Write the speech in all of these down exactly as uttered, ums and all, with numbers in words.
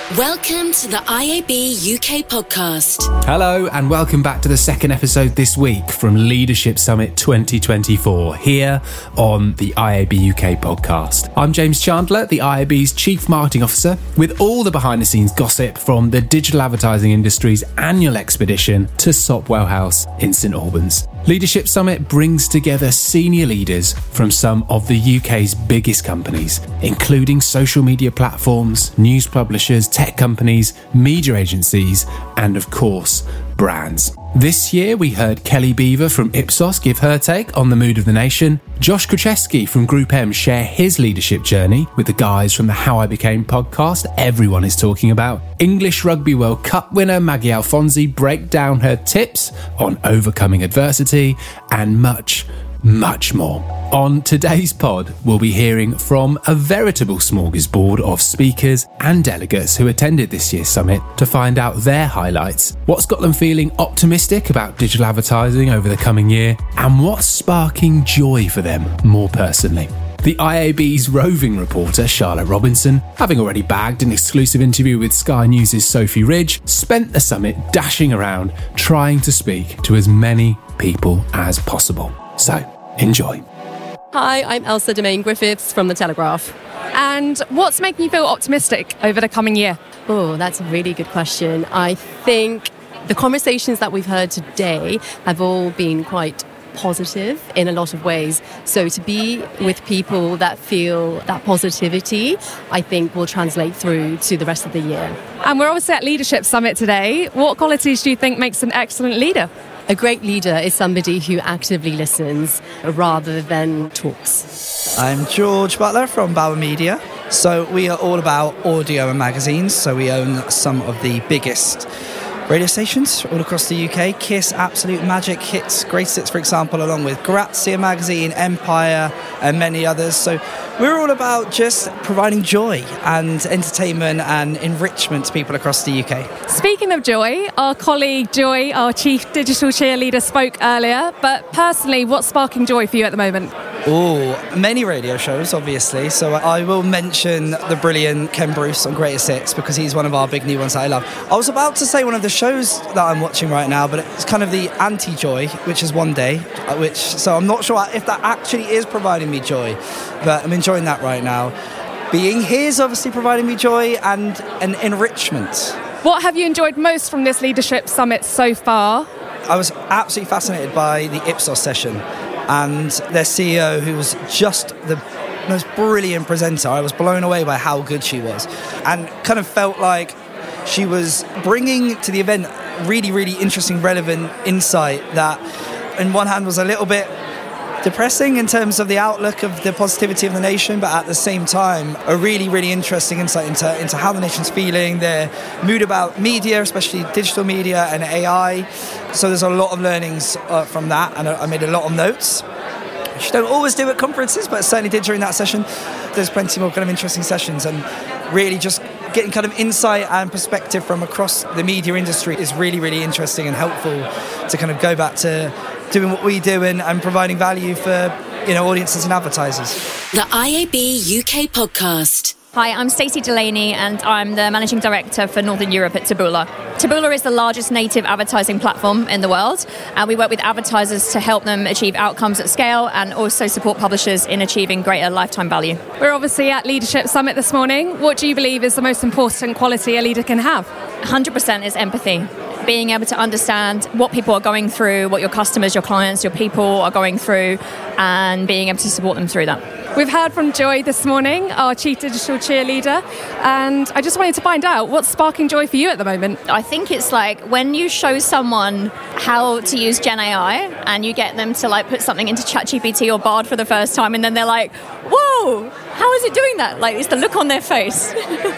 Welcome to the I A B U K podcast. Hello and welcome back to the second episode this week from Leadership Summit twenty twenty-four here on the I A B U K podcast. I'm James Chandler, the I A B's Chief Marketing Officer, with all the behind the scenes gossip from the digital advertising industry's annual expedition to Sopwell House in St Albans. Leadership Summit brings together senior leaders from some of the U K's biggest companies, including social media platforms, news publishers, tech companies, media agencies, and of course, brands. This year, we heard Kelly Beaver from Ipsos give her take on the mood of the nation, Josh Kruczewski from Group M share his leadership journey with the guys from the How I Became podcast everyone is talking about, English Rugby World Cup winner Maggie Alfonsi break down her tips on overcoming adversity, and much, much more. On today's pod, we'll be hearing from a veritable smorgasbord of speakers and delegates who attended this year's summit to find out their highlights, what's got them feeling optimistic about digital advertising over the coming year, and what's sparking joy for them more personally. The I A B's roving reporter, Charlotte Robinson, having already bagged an exclusive interview with Sky News' Sophie Ridge, spent the summit dashing around trying to speak to as many people as possible. So, enjoy. Hi, I'm Elsa Domain-Griffiths from The Telegraph. And what's making you feel optimistic over the coming year? Oh, that's a really good question. I think the conversations that we've heard today have all been quite positive in a lot of ways. So to be with people that feel that positivity, I think will translate through to the rest of the year. And we're obviously at Leadership Summit today. What qualities do you think makes an excellent leader? A great leader is somebody who actively listens rather than talks. I'm George Butler from Bauer Media. So we are all about audio and magazines. So we own some of the biggest radio stations all across the U K. Kiss, Absolute, Magic, Hits, Greatest Hits, for example, along with Grazia Magazine, Empire, and many others. So we're all about just providing joy and entertainment and enrichment to people across the U K. Speaking of joy, our colleague Joy, our chief digital cheerleader, spoke earlier. But personally, what's sparking joy for you at the moment? Oh, many radio shows, obviously. So I will mention the brilliant Ken Bruce on Greatest Hits because he's one of our big new ones that I love. I was about to say one of the shows that I'm watching right now, but it's kind of the anti-joy, which is One Day, which so I'm not sure if that actually is providing me joy, but I'm enjoying that right now. Being here is obviously providing me joy and an enrichment. What have you enjoyed most from this Leadership Summit so far? I was absolutely fascinated by the Ipsos session and their C E O, who was just the most brilliant presenter. I was blown away by how good she was and kind of felt like she was bringing to the event really, really interesting, relevant insight that on one hand was a little bit depressing in terms of the outlook of the positivity of the nation, but at the same time a really, really interesting insight into, into how the nation's feeling, their mood about media, especially digital media and A I. So there's a lot of learnings uh, from that, and I made a lot of notes, which you don't always do at conferences, but I certainly did during that session. There's plenty more kind of interesting sessions, and really just getting kind of insight and perspective from across the media industry is really, really interesting and helpful to kind of go back to doing what we do and, and providing value for, you know, audiences and advertisers. The I A B U K podcast. Hi, I'm Stacey Delaney and I'm the Managing Director for Northern Europe at Taboola. Taboola is the largest native advertising platform in the world, and we work with advertisers to help them achieve outcomes at scale and also support publishers in achieving greater lifetime value. We're obviously at Leadership Summit this morning. What do you believe is the most important quality a leader can have? one hundred percent is empathy. Being able to understand what people are going through, what your customers, your clients, your people are going through, and being able to support them through that. We've heard from Joy this morning, our chief digital cheerleader, and I just wanted to find out what's sparking joy for you at the moment. I think it's like when you show someone how to use Gen A I and you get them to like put something into ChatGPT or Bard for the first time, and then they're like, whoa, how is it doing that? Like, it's the look on their face.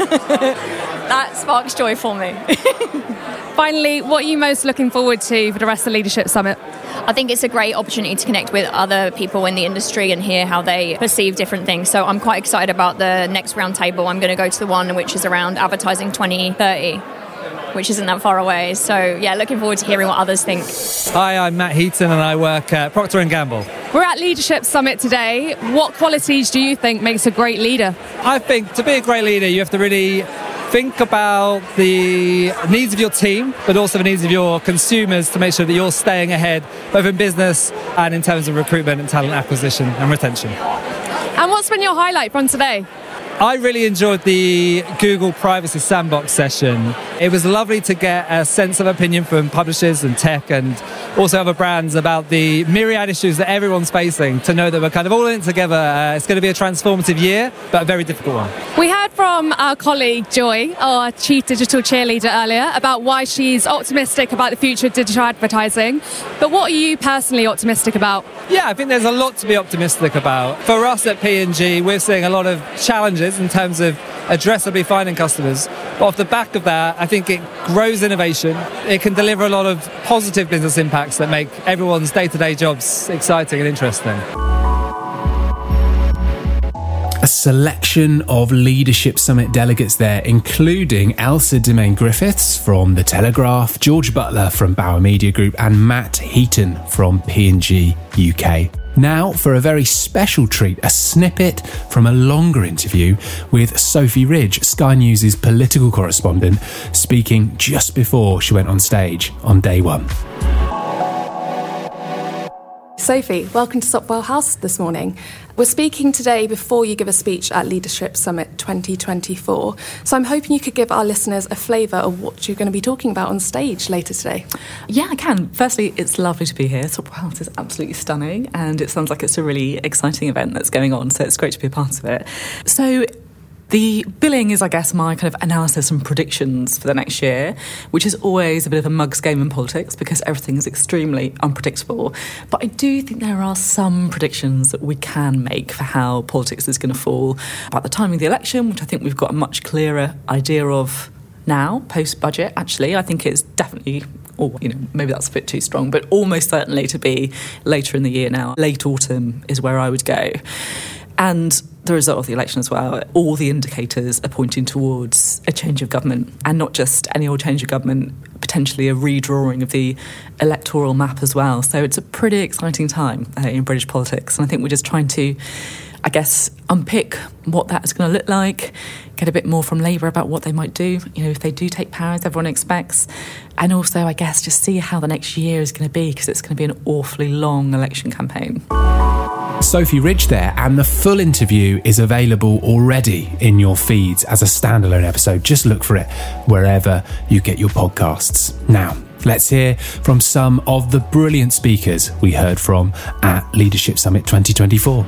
That sparks joy for me. Finally, what are you most looking forward to for the rest of the Leadership Summit? I think it's a great opportunity to connect with other people in the industry and hear how they perceive different things. So I'm quite excited about the next roundtable. I'm going to go to the one which is around advertising twenty thirty, which isn't that far away. So yeah, looking forward to hearing what others think. Hi, I'm Matt Heaton and I work at Procter and Gamble. We're at Leadership Summit today. What qualities do you think makes a great leader? I think to be a great leader, you have to really think about the needs of your team, but also the needs of your consumers to make sure that you're staying ahead, both in business and in terms of recruitment and talent acquisition and retention. And what's been your highlight from today? I really enjoyed the Google Privacy Sandbox session. It was lovely to get a sense of opinion from publishers and tech and also other brands about the myriad issues that everyone's facing, to know that we're kind of all in it together. Uh, it's going to be a transformative year, but a very difficult one. We heard from our colleague Joy, our Chief Digital Cheerleader, earlier about why she's optimistic about the future of digital advertising. But what are you personally optimistic about? Yeah, I think there's a lot to be optimistic about. For us at P and G, we're seeing a lot of challenges in terms of addressably finding customers. But off the back of that, I think it grows innovation. It can deliver a lot of positive business impacts that make everyone's day-to-day jobs exciting and interesting. A selection of Leadership Summit delegates there, including Elsa Demain-Griffiths from The Telegraph, George Butler from Bauer Media Group, and Matt Heaton from P and G U K. Now, for a very special treat, a snippet from a longer interview with Sophie Ridge, Sky News' political correspondent, speaking just before she went on stage on day one. Sophie, welcome to Sopwell House this morning. We're speaking today before you give a speech at Leadership Summit twenty twenty-four, so I'm hoping you could give our listeners a flavour of what you're going to be talking about on stage later today. Yeah, I can. Firstly, it's lovely to be here. Sopwell House is absolutely stunning, and it sounds like it's a really exciting event that's going on, so it's great to be a part of it. So the billing is, I guess, my kind of analysis and predictions for the next year, which is always a bit of a mug's game in politics because everything is extremely unpredictable. But I do think there are some predictions that we can make for how politics is going to fall about the timing of the election, which I think we've got a much clearer idea of now, post-budget, actually. I think it's definitely, or you know, maybe that's a bit too strong, but almost certainly to be later in the year now. Late autumn is where I would go. And the result of the election as well, all the indicators are pointing towards a change of government, and not just any old change of government, potentially a redrawing of the electoral map as well. So it's a pretty exciting time uh, in British politics, and I think we're just trying to, I guess, unpick what that is going to look like, get a bit more from Labour about what they might do, you know, if they do take power as everyone expects, and also, I guess, just see how the next year is going to be, because it's going to be an awfully long election campaign. Sophie Ridge there, and the full interview is available already in your feeds as a standalone episode. Just look for it wherever you get your podcasts. Now, let's hear from some of the brilliant speakers we heard from at Leadership Summit twenty twenty-four.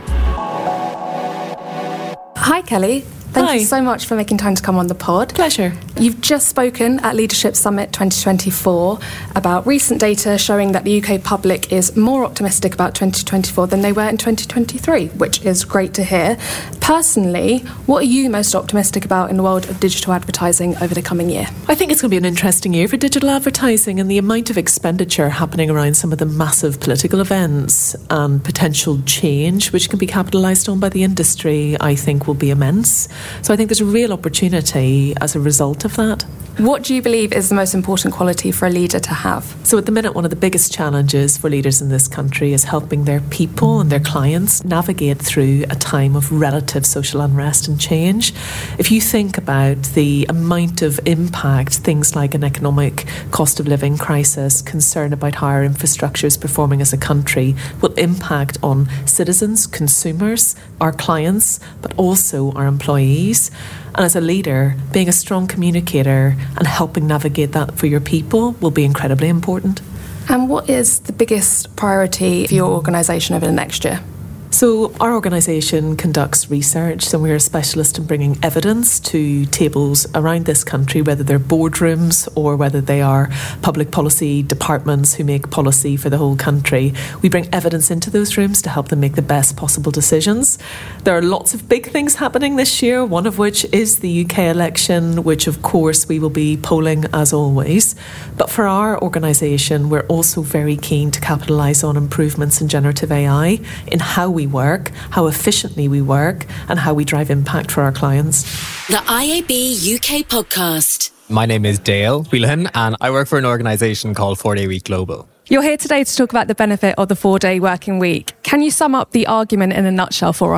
Hi, Kelly. Thank Hi. you so much for making time to come on the pod. Pleasure. You've just spoken at Leadership Summit twenty twenty-four about recent data showing that the U K public is more optimistic about twenty twenty-four than they were in twenty twenty-three, which is great to hear. Personally, what are you most optimistic about in the world of digital advertising over the coming year? I think it's going to be an interesting year for digital advertising, and the amount of expenditure happening around some of the massive political events and potential change which can be capitalised on by the industry, I think will be immense. So I think there's a real opportunity as a result of that. What do you believe is the most important quality for a leader to have? So at the minute, one of the biggest challenges for leaders in this country is helping their people and their clients navigate through a time of relative social unrest and change. If you think about the amount of impact things like an economic cost of living crisis, concern about how our infrastructure is performing as a country, will impact on citizens, consumers, our clients, but also our employees. And as a leader, being a strong communicator and helping navigate that for your people will be incredibly important. And what is the biggest priority for your organisation over the next year? So our organisation conducts research, and we're a specialist in bringing evidence to tables around this country, whether they're boardrooms or whether they are public policy departments who make policy for the whole country. We bring evidence into those rooms to help them make the best possible decisions. There are lots of big things happening this year, one of which is the U K election, which of course we will be polling as always. But for our organisation, we're also very keen to capitalise on improvements in generative A I, in how we work, how efficiently we work, and how we drive impact for our clients. The I A B U K podcast. My name is Dale Wheelahan, and I work for an organisation called Four Day Week Global. You're here today to talk about the benefit of the four-day working week. Can you sum up the argument in a nutshell for us?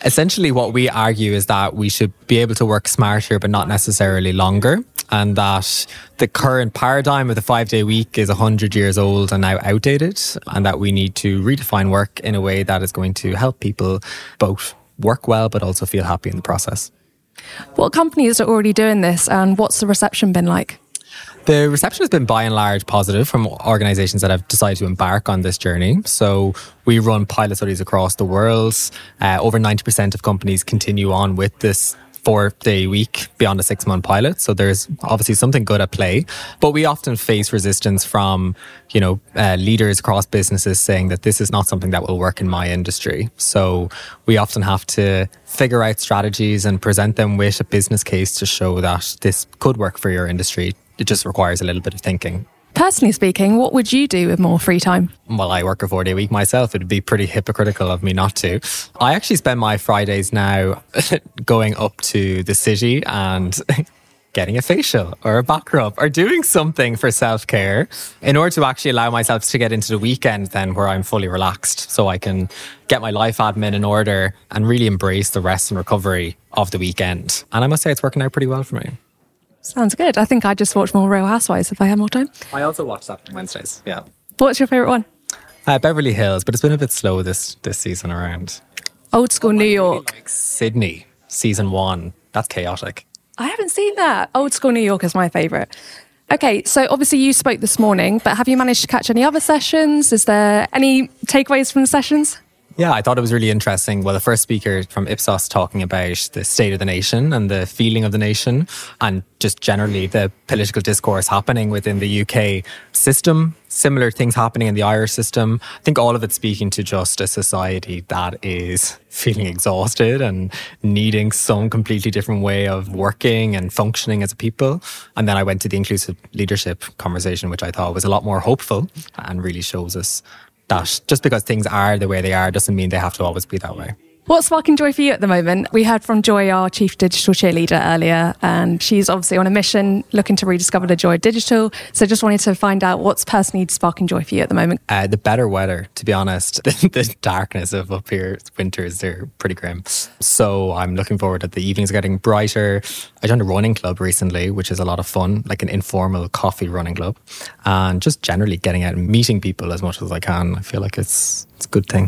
Essentially, what we argue is that we should be able to work smarter, but not necessarily longer. And that the current paradigm of the five-day week is one hundred years old and now outdated. And that we need to redefine work in a way that is going to help people both work well, but also feel happy in the process. What companies are already doing this, and what's the reception been like? The reception has been by and large positive from organisations that have decided to embark on this journey. So we run pilot studies across the world. Uh, over ninety percent of companies continue on with this four-day week beyond a six-month pilot. So there's obviously something good at play. But we often face resistance from, you know, uh, leaders across businesses saying that this is not something that will work in my industry. So we often have to figure out strategies and present them with a business case to show that this could work for your industry. It just requires a little bit of thinking. Personally speaking, what would you do with more free time? Well, I work a four-day week myself. It would be pretty hypocritical of me not to. I actually spend my Fridays now going up to the city and getting a facial or a back rub or doing something for self-care in order to actually allow myself to get into the weekend then where I'm fully relaxed, so I can get my life admin in order and really embrace the rest and recovery of the weekend. And I must say it's working out pretty well for me. Sounds good. I think I'd just watch more Real Housewives if I had more time. I also watch that on Wednesdays, yeah. What's your favourite one? Uh, Beverly Hills, but it's been a bit slow this, this season around. Old School New York. Like Sydney, season one. That's chaotic. I haven't seen that. Old School New York is my favourite. Okay, so obviously you spoke this morning, but have you managed to catch any other sessions? Is there any takeaways from the sessions? Yeah, I thought it was really interesting. Well, the first speaker from Ipsos talking about the state of the nation and the feeling of the nation and just generally the political discourse happening within the U K system, similar things happening in the Irish system. I think all of it speaking to just a society that is feeling exhausted and needing some completely different way of working and functioning as a people. And then I went to the inclusive leadership conversation, which I thought was a lot more hopeful and really shows us that just because things are the way they are doesn't mean they have to always be that way. What's sparking joy for you at the moment? We heard from Joy, our Chief Digital Cheerleader, earlier, and she's obviously on a mission looking to rediscover the joy of digital. So just wanted to find out what's personally sparking joy for you at the moment. Uh, the better weather, to be honest. the, the darkness of up here, winters, they're pretty grim. So I'm looking forward that the evenings are getting brighter. I joined a running club recently, which is a lot of fun, like an informal coffee running club. And just generally getting out and meeting people as much as I can. I feel like it's, it's a good thing.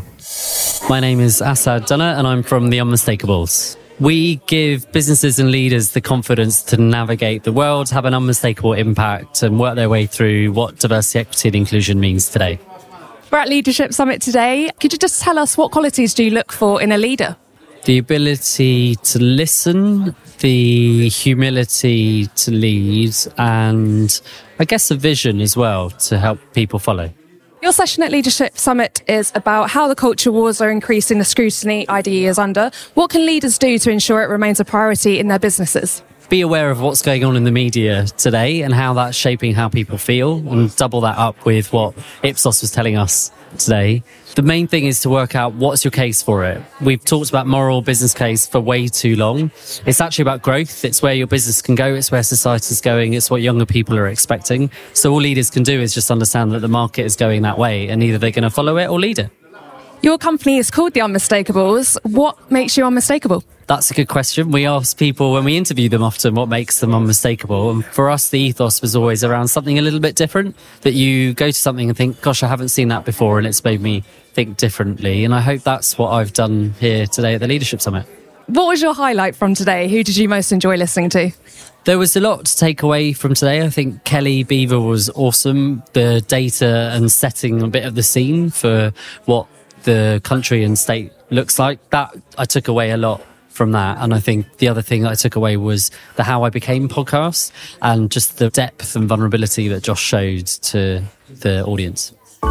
My name is Asad Dunner and I'm from The Unmistakable. We give businesses and leaders the confidence to navigate the world, have an unmistakable impact and work their way through what diversity, equity and inclusion means today. We're at Leadership Summit today. Could you just tell us what qualities do you look for in a leader? The ability to listen, the humility to lead and I guess a vision as well to help people follow. Your session at Leadership Summit is about how the culture wars are increasing the scrutiny I D E is under. What can leaders do to ensure it remains a priority in their businesses? Be aware of what's going on in the media today and how that's shaping how people feel, and double that up with what Ipsos was telling us today. The main thing is to work out what's your case for it. We've talked about moral business case for way too long. It's actually about growth. It's where your business can go. It's where society's going. It's what younger people are expecting. So all leaders can do is just understand that the market is going that way and either they're going to follow it or lead it. Your company is called The Unmistakable. What makes you unmistakable? That's a good question. We ask people when we interview them often what makes them unmistakable. And for us, the ethos was always around something a little bit different, that you go to something and think, gosh, I haven't seen that before, and it's made me think differently. And I hope that's what I've done here today at the Leadership Summit. What was your highlight from today? Who did you most enjoy listening to? There was a lot to take away from today. I think Kelly Beaver was awesome. The data and setting a bit of the scene for what the country and state looks like, that I took away a lot from that. And I think the other thing that I took away was the How I Became podcast and just the depth and vulnerability that Josh showed to the audience.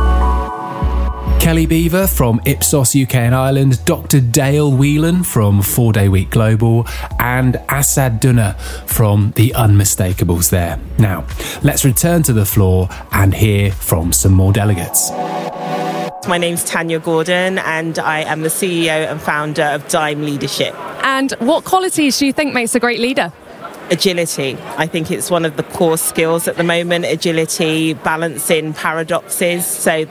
Kelly Beaver from Ipsos U K and Ireland, Doctor Dale Whelan from Four Day Week Global, and Asad Dunner from The Unmistakable there. Now, let's return to the floor and hear from some more delegates. My name's Tanya Gordon and I am the C E O and founder of Dime Leadership. And what qualities do you think makes a great leader? Agility. I think it's one of the core skills at the moment. Agility, balancing paradoxes so that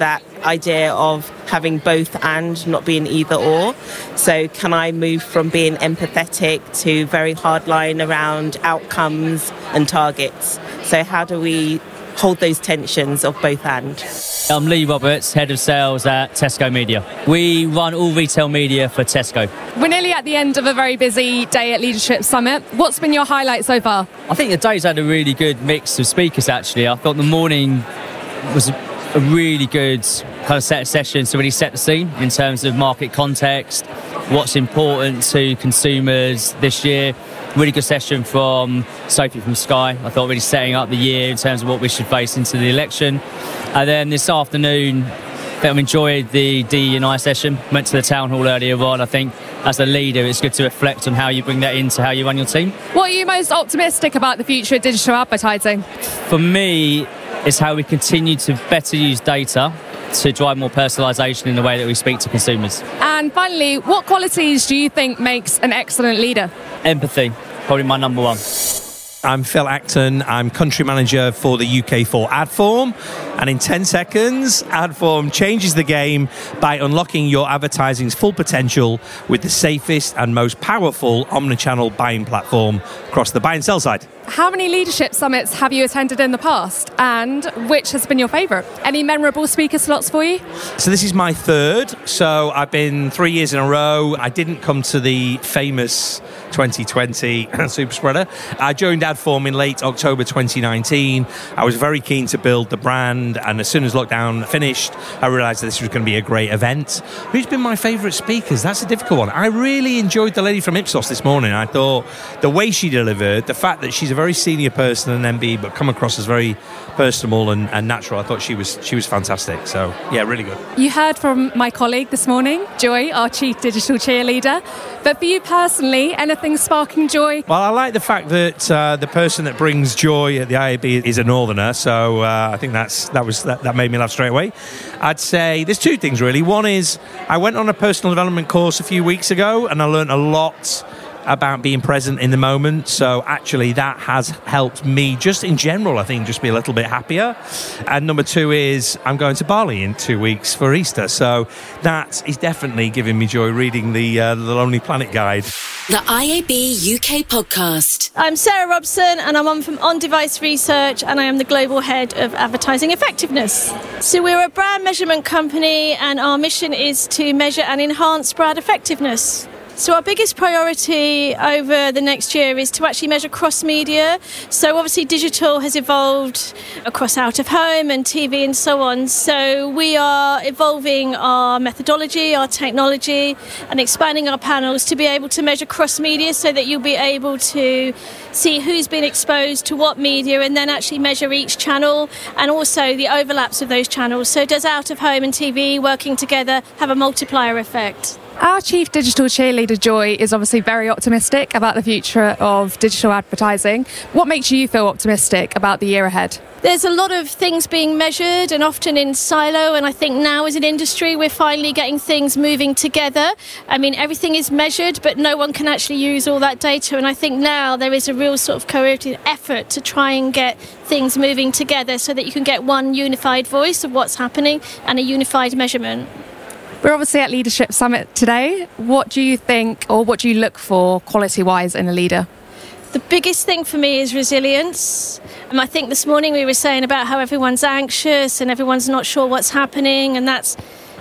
idea of having both and, not being either or. So can I move from being empathetic to very hardline around outcomes and targets? So how do we hold those tensions of both and? I'm Lee Roberts, Head of Sales at Tesco Media. We run all retail media for Tesco. We're nearly at the end of a very busy day at Leadership Summit. What's been your highlight so far? I think the day's had a really good mix of speakers, actually. I thought the morning was a really good kind of set of sessions to really set the scene in terms of market context, what's important to consumers this year. Really good session from Sophie from Sky. I thought really setting up the year in terms of what we should face into the election. And then this afternoon, I think I enjoyed the D E and I session. Went to the town hall earlier on. I think as a leader, it's good to reflect on how you bring that into how you run your team. What are you most optimistic about the future of digital advertising? For me, it's how we continue to better use data to drive more personalisation in the way that we speak to consumers. And finally, what qualities do you think makes an excellent leader? Empathy, probably my number one. I'm Phil Acton. I'm country manager for the U K for Adform. And in ten seconds, Adform changes the game by unlocking your advertising's full potential with the safest and most powerful omnichannel buying platform across the buy and sell side. How many leadership summits have you attended in the past, and which has been your favourite? Any memorable speaker slots for you? So this is my third. So I've been three years in a row. I didn't come to the famous twenty twenty Super Spreader. I joined Adform in late October twenty nineteen. I was very keen to build the brand, and as soon as lockdown finished, I realised that this was going to be a great event. Who's been my favourite speakers? That's a difficult one. I really enjoyed the lady from Ipsos this morning. I thought the way she delivered, the fact that she's a very senior person in M B, but come across as very personable and, and natural. I thought she was she was fantastic. So yeah, really good. You heard from my colleague this morning, Joy, our Chief Digital Cheerleader. But for you personally, anything sparking joy? Well, I like the fact that uh, the person that brings joy at the I A B is a northerner. So uh, I think that's that was that, that made me laugh straight away. I'd say there's two things really. One is I went on a personal development course a few weeks ago, and I learned a lot about being present in the moment. So actually that has helped me just in general, I think, just be a little bit happier. And number two is I'm going to Bali in two weeks for Easter. So that is definitely giving me joy, reading the, uh, the Lonely Planet Guide. The I A B U K podcast. I'm Sarah Robson, and I'm on from On-Device Research, and I am the Global Head of Advertising Effectiveness. So we're a brand measurement company, and our mission is to measure and enhance brand effectiveness. So our biggest priority over the next year is to actually measure cross-media. So obviously digital has evolved across out-of-home and T V and so on. So we are evolving our methodology, our technology, and expanding our panels to be able to measure cross-media so that you'll be able to see who's been exposed to what media and then actually measure each channel and also the overlaps of those channels. So does out-of-home and T V working together have a multiplier effect? Our Chief Digital Cheerleader, Joy, is obviously very optimistic about the future of digital advertising. What makes you feel optimistic about the year ahead? There's a lot of things being measured and often in silo, and I think now as an industry we're finally getting things moving together. I mean, everything is measured, but no one can actually use all that data, and I think now there is a real sort of cooperative effort to try and get things moving together so that you can get one unified voice of what's happening and a unified measurement. We're obviously at Leadership Summit today. What do you think, or what do you look for quality-wise in a leader? The biggest thing for me is resilience. And I think this morning we were saying about how everyone's anxious and everyone's not sure what's happening, and that's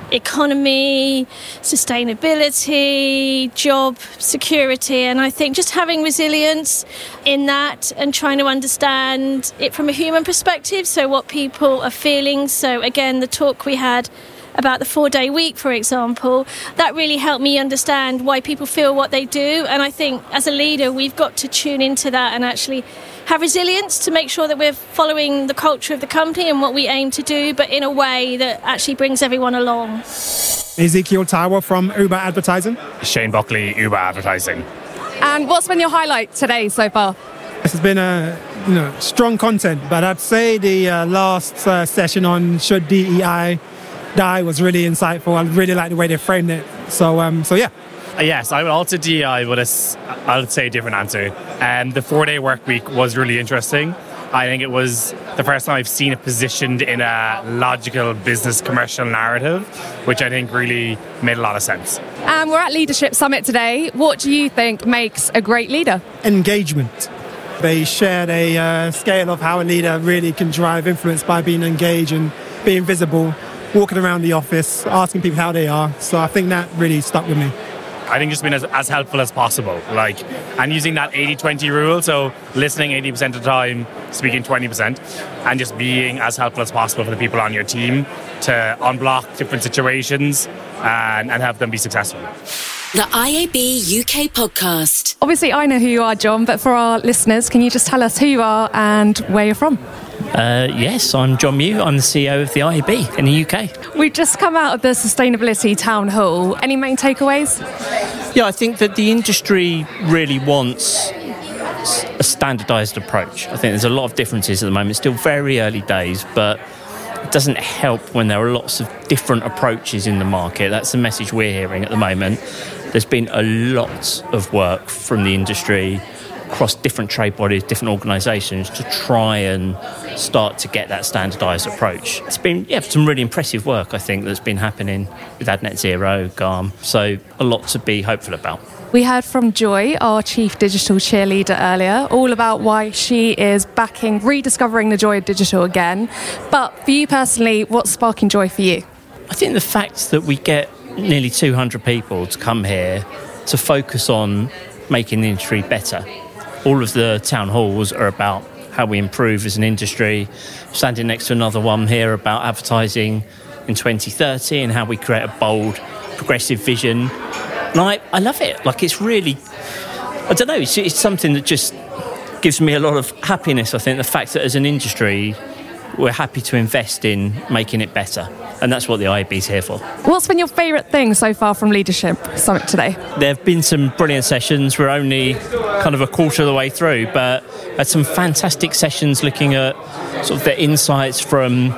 economy, sustainability, job security. And I think just having resilience in that and trying to understand it from a human perspective, so what people are feeling. So again, the talk we had about the four-day week, for example, that really helped me understand why people feel what they do. And I think as a leader, we've got to tune into that and actually have resilience to make sure that we're following the culture of the company and what we aim to do, but in a way that actually brings everyone along. Ezekiel Tower from Uber Advertising. Shane Buckley, Uber Advertising. And what's been your highlight today so far? This has been a you know strong content, but I'd say the uh, last uh, session on should D E I die was really insightful. I really like the way they framed it. So, um, so yeah. Uh, yes, I would also D E I, but it's, I would say a different answer. Um, the four-day work week was really interesting. I think it was the first time I've seen it positioned in a logical business commercial narrative, which I think really made a lot of sense. And we're at Leadership Summit today. What do you think makes a great leader? Engagement. They shared a uh, scale of how a leader really can drive influence by being engaged and being visible, walking around the office, asking people how they are. So I think that really stuck with me. I think just being as, as helpful as possible, like, and using that eighty twenty rule, so listening eighty percent of the time, speaking twenty percent, and just being as helpful as possible for the people on your team to unblock different situations and, and have them be successful. The I A B U K podcast. Obviously, I know who you are, John, but for our listeners, can you just tell us who you are and where you're from? Uh, yes, I'm John Mew. I'm the C E O of the I A B in the U K. We've just come out of the Sustainability Town Hall. Any main takeaways? Yeah, I think that the industry really wants a standardised approach. I think there's a lot of differences at the moment. It's still very early days, but it doesn't help when there are lots of different approaches in the market. That's the message we're hearing at the moment. There's been a lot of work from the industry across different trade bodies, different organisations to try and start to get that standardised approach. It's been yeah, some really impressive work, I think, that's been happening with AdNet Zero, G A R M, so a lot to be hopeful about. We heard from Joy, our chief digital cheerleader earlier, all about why she is backing, rediscovering the joy of digital again. But for you personally, what's sparking joy for you? I think the fact that we get nearly two hundred people to come here to focus on making the industry better. All of the town halls are about how we improve as an industry. Standing next to another one here about advertising in twenty thirty and how we create a bold, progressive vision. And I, I love it. Like, it's really, I don't know, it's, it's something that just gives me a lot of happiness, I think, the fact that as an industry, we're happy to invest in making it better. And that's what the I A B is here for. What's been your favourite thing so far from Leadership Summit today? There have been some brilliant sessions. We're only kind of a quarter of the way through, but had some fantastic sessions looking at sort of the insights from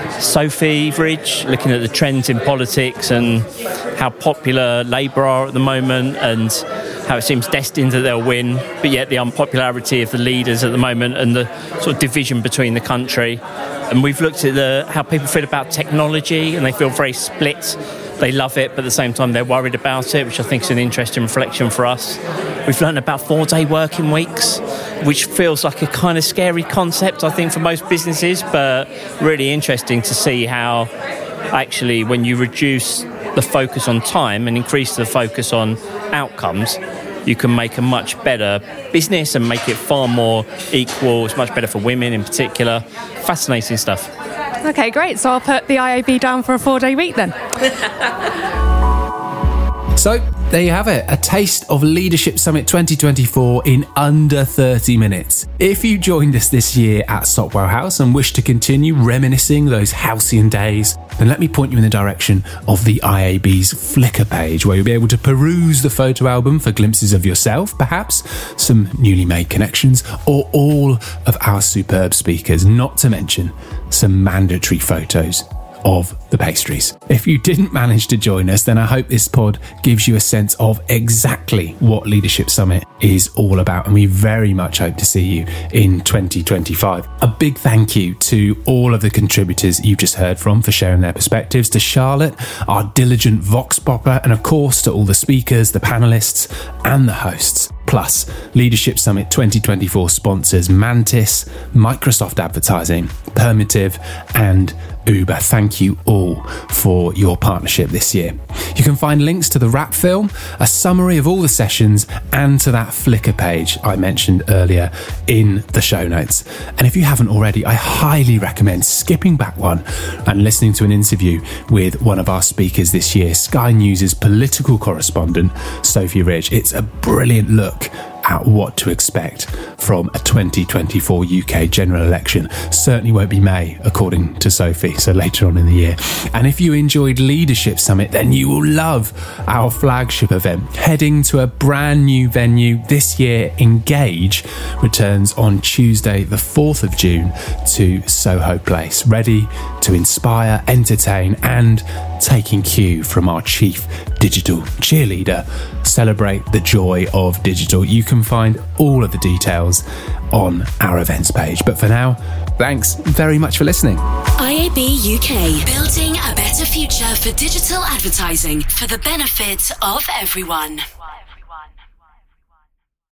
Sophie Ridge, looking at the trends in politics and how popular Labour are at the moment and how it seems destined that they'll win, but yet the unpopularity of the leaders at the moment and the sort of division between the country. And we've looked at the, how people feel about technology, and they feel very split. They love it, but at the same time they're worried about it, which I think is an interesting reflection for us. We've learned about four-day working weeks, which feels like a kind of scary concept, I think, for most businesses, but really interesting to see how actually when you reduce the focus on time and increase the focus on outcomes, you can make a much better business and make it far more equal. It's much better for women in particular. Fascinating stuff. Okay, great. So I'll put the I A B down for a four-day week then. So, there you have it, a taste of Leadership Summit twenty twenty-four in under thirty minutes. If you joined us this year at Sopwell House and wish to continue reminiscing those halcyon days, then let me point you in the direction of the I A B's Flickr page, where you'll be able to peruse the photo album for glimpses of yourself, perhaps some newly made connections, or all of our superb speakers, not to mention some mandatory photos of the pastries. If you didn't manage to join us, then I hope this pod gives you a sense of exactly what Leadership Summit is all about, and we very much hope to see you in twenty twenty-five. A big thank you to all of the contributors you've just heard from for sharing their perspectives, to Charlotte, our diligent vox popper, and of course to all the speakers, the panellists and the hosts. Plus, Leadership Summit twenty twenty-four sponsors Mantis, Microsoft Advertising, Permitive and Uber. Thank you all for your partnership this year. You can find links to the wrap film, a summary of all the sessions, and to that Flickr page I mentioned earlier in the show notes. And if you haven't already, I highly recommend skipping back one and listening to an interview with one of our speakers this year, Sky News' political correspondent, Sophie Ridge. It's a brilliant look at what to expect from a twenty twenty-four U K general election. Certainly won't be May, according to Sophie, so later on in the year. And if you enjoyed Leadership Summit, then you will love our flagship event. Heading to a brand new venue this year, Engage returns on Tuesday the fourth of June to Soho Place, ready to inspire, entertain and, taking cue from our chief digital cheerleader, celebrate the joy of digital. You can find all of the details details on our events page. But for now, thanks very much for listening. I A B U K, building a better future for digital advertising for the benefit of everyone.